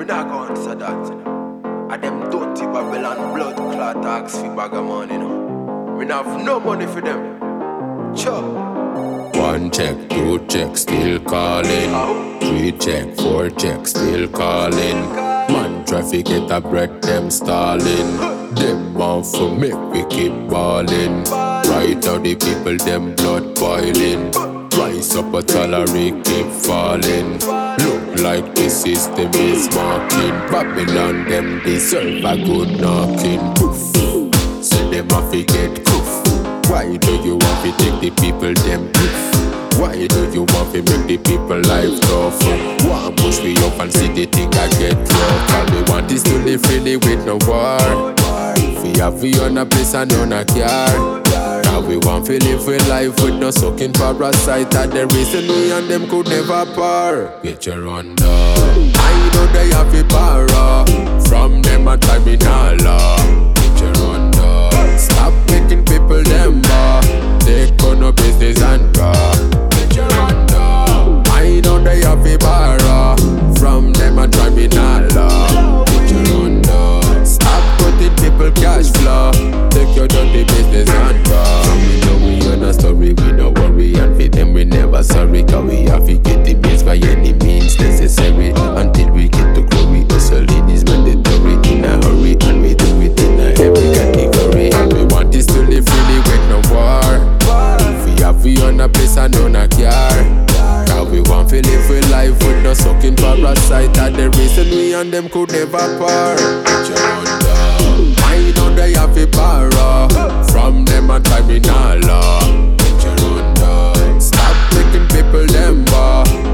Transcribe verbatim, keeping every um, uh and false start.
not go answer that, you know. And them dirty Babylon blood clot tax for bag of money, you know. We not have no money for them. Chop. One check, two check, still calling. Three check, four check, still calling. Man traffic get a break, them stalling. Them want for make we keep balling. Right now the people, them blood boiling. Price up a salary keep falling. Look like the system is marking. Babylon, them deserve a good knocking. Poof. Say them have to get coof. Why do you want to take the people them poof? Why do you want to make the people life tough? One push me up and see the thing I get rough. All we want is to live freely with no war. We have we on a place and on a car. Now we want to live with life with no sucking parasite. And the reason we and them could never par. Get your under. I know they have a para. From them a time in Allah. Get your under. Stop making people them bar. Take on no business and car. Get your under. I know they have a para. From them a time in Allah. Get your under. Stop putting people cash flow. Take your dirty business and car. We know we on a story, we no worry. And for them we never sorry. Cause we have to get the means by any means necessary. Until we get to glory, hustling is mandatory. In a hurry, and we do it in a every category. All we want is to live freely with no war. We have we on a place and on a car. Now we want to live with life with no sucking parasite. And the reason we and them could never part. Get your under. I know they have a para. From them a time in Allah. Get your under. Stop making people them bar.